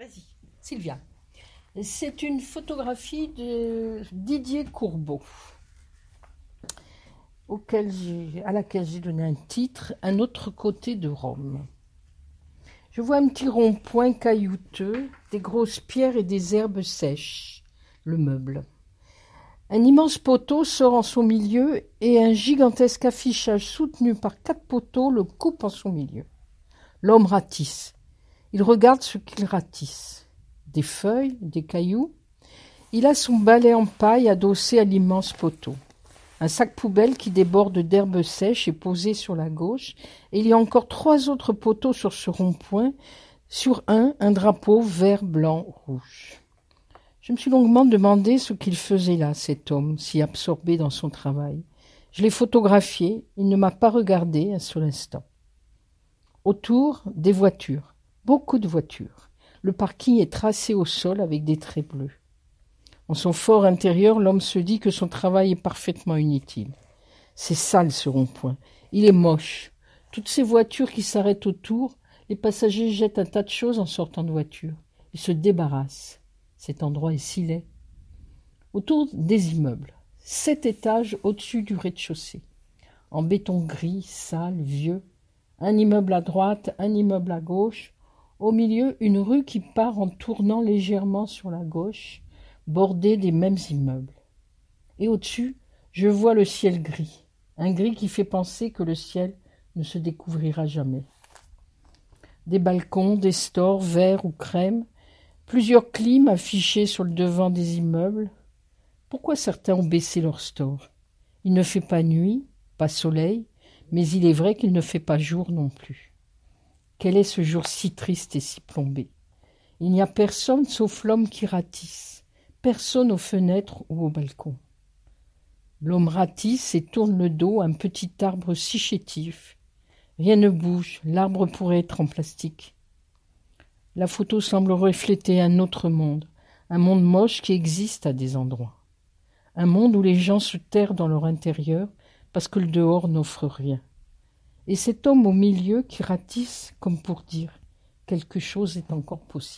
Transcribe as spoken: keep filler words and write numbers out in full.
Vas-y, Sylvia. C'est une photographie de Didier Courbeau, auquel j'ai, à laquelle j'ai donné un titre, « Un autre côté de Rome ». Je vois un petit rond-point caillouteux, des grosses pierres et des herbes sèches, le meuble. Un immense poteau sort en son milieu et un gigantesque affichage soutenu par quatre poteaux le coupe en son milieu. L'homme ratisse. Il regarde ce qu'il ratisse. Des feuilles, des cailloux. Il a son balai en paille adossé à l'immense poteau. Un sac poubelle qui déborde d'herbes sèches est posé sur la gauche, et il y a encore trois autres poteaux sur ce rond-point. Sur un, un drapeau vert, blanc, rouge. Je me suis longuement demandé ce qu'il faisait là, cet homme, si absorbé dans son travail. Je l'ai photographié, il ne m'a pas regardé un seul instant. Autour, des voitures, beaucoup de voitures. Le parking est tracé au sol avec des traits bleus. En son fort intérieur, l'homme se dit que son travail est parfaitement inutile. C'est sale ce rond-point. Il est moche. Toutes ces voitures qui s'arrêtent autour, les passagers jettent un tas de choses en sortant de voiture. Ils se débarrassent. Cet endroit est si laid. Autour des immeubles, sept étages au-dessus du rez-de-chaussée. En béton gris, sale, vieux. Un immeuble à droite, un immeuble à gauche. Au milieu, une rue qui part en tournant légèrement sur la gauche, bordée des mêmes immeubles. Et au-dessus, je vois le ciel gris, un gris qui fait penser que le ciel ne se découvrira jamais. Des balcons, des stores verts ou crème, plusieurs clims affichés sur le devant des immeubles. Pourquoi certains ont baissé leurs stores? Il ne fait pas nuit, pas soleil, mais il est vrai qu'il ne fait pas jour non plus. Quel est ce jour si triste et si plombé? Il n'y a personne sauf l'homme qui ratisse, personne aux fenêtres ou au balcon. L'homme ratisse et tourne le dos à un petit arbre si chétif. Rien ne bouge, l'arbre pourrait être en plastique. La photo semble refléter un autre monde, un monde moche qui existe à des endroits. Un monde où les gens se terrent dans leur intérieur parce que le dehors n'offre rien. Et cet homme au milieu qui ratisse comme pour dire « quelque chose est encore possible ».